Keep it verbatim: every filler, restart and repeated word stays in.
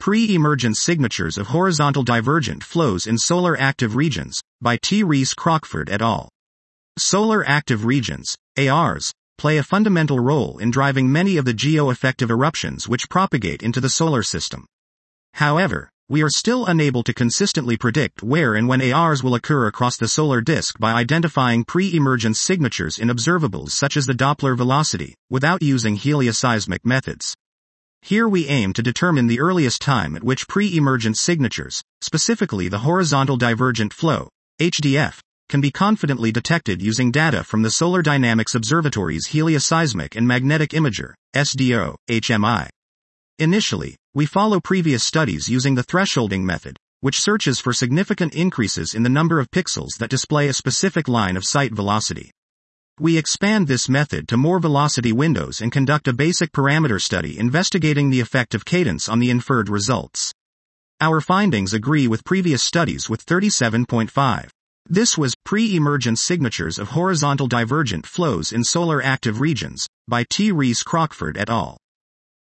Pre-Emergence Signatures of Horizontal Divergent Flows in Solar Active Regions, by T. Rees Crockford et al. Solar active regions, A Rs, play a fundamental role in driving many of the geo-effective eruptions which propagate into the solar system. However, we are still unable to consistently predict where and when A Rs will occur across the solar disk by identifying pre-emergence signatures in observables such as the Doppler velocity, without using helioseismic methods. Here we aim to determine the earliest time at which pre-emergence signatures, specifically the horizontal divergent flow, H D F, can be confidently detected using data from the Solar Dynamics Observatory's Helioseismic and Magnetic Imager, S D O, H M I. Initially, we follow previous studies using the thresholding method, which searches for significant increases in the number of pixels that display a specific line of sight velocity. We expand this method to more velocity windows and conduct a basic parameter study investigating the effect of cadence on the inferred results. Our findings agree with previous studies with thirty-seven point five. This was Pre-Emergence Signatures of Horizontal Divergent Flows in Solar Active Regions, by T. Rees Crockford et al.